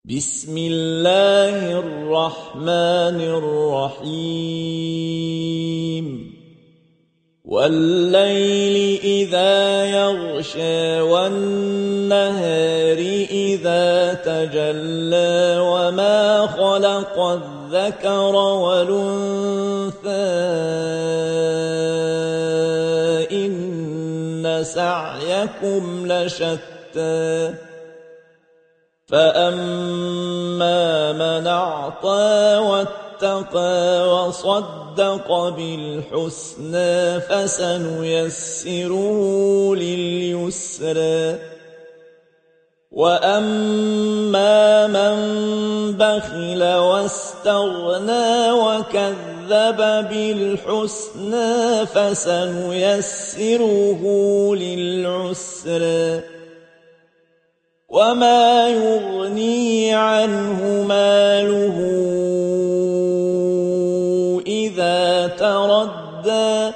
بسم الله الرحمن الرحيم والليل إذا يغشى والنهار إذا تجلى وما خلق الذكر والأنثى إن سعيكم لشتى فأما من أعطى واتقى وصدق بالحسنى فسنيسره لليسرى وأما من بخل واستغنى وكذب بالحسنى فسنيسره للعسرى وما يغني عنه ماله إذا تردى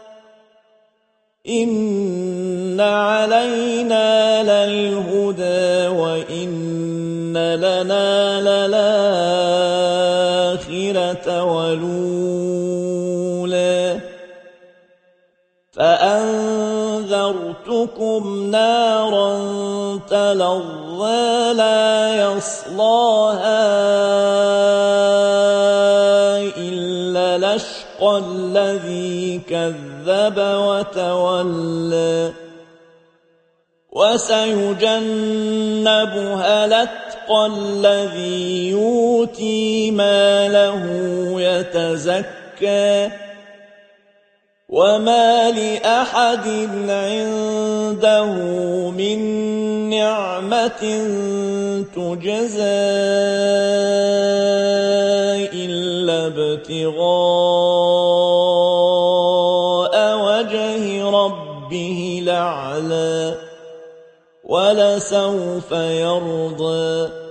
إن علينا للهدى وإن لنا للآخرة والأولى فأنذرتكم نارا تلظى لا يصلاها إلا الأشقى الذي كذب وتولى وسيجنبها الأتقى الذي يؤتي ماله يتزكى وما لأحد عنده من نعمة تجزى إلا ابتغاء وجه ربه الأعلى ولسوف يرضى